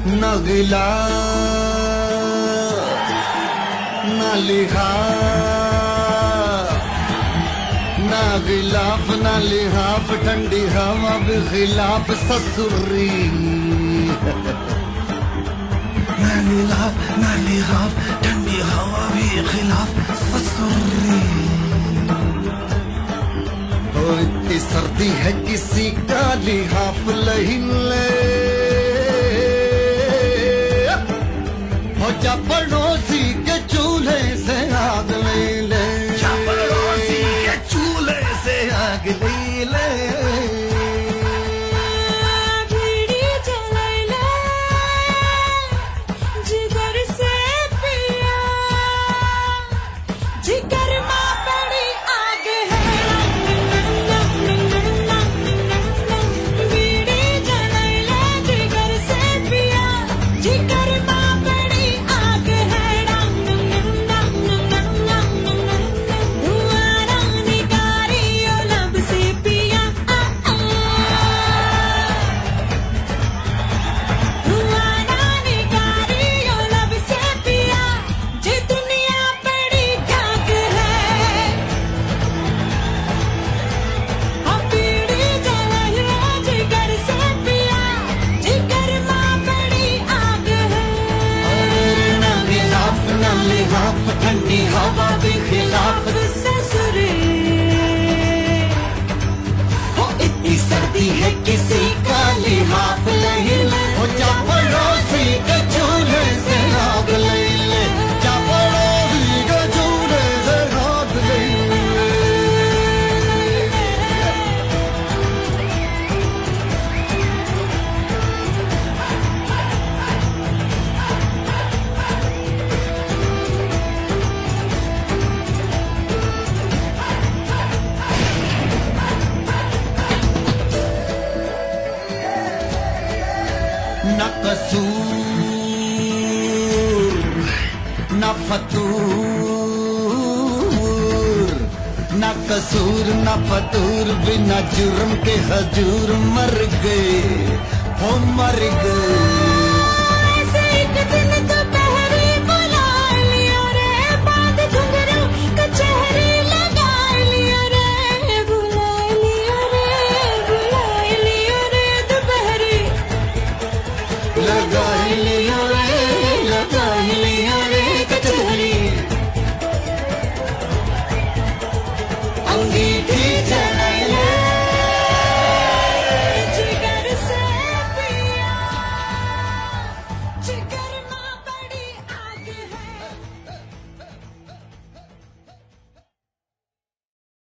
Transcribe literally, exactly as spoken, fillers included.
ना गिला ना लिहा, ना गिलाफ ना लिहाफ, ठंडी हवा भी खिलाफ ससुरी। ना गिलाफ ना लिहाफ, ठंडी हवा भी खिलाफ ससुरी। ओ इतनी सर्दी है किसी का लिहाफ नहीं ले, हो जा पड़ोसी के चूल्हे से आग ले ले, जा पड़ोसी के चूल्हे से आग ले ले। ठंडी हवा भी खिलाफ ससुरी। हो इतनी सर्दी है किसी का लिहाफ नहीं ले, हो जा पड़ोसी के चूल्हे से आग ले ले, जा पड़ोसी के चूल्हे से आग ले ले। न कसूर न फतूर, न कसूर न फतूर, बिना जुर्म के हजूर मर गए, हो मर गए। ऐसे एक दिन दोपहरी बुला लिया रे, बांध घुंघरू कचहरी लगा लिया रे, बुला लिया रे, बुला लिया रे दोपहरी लगा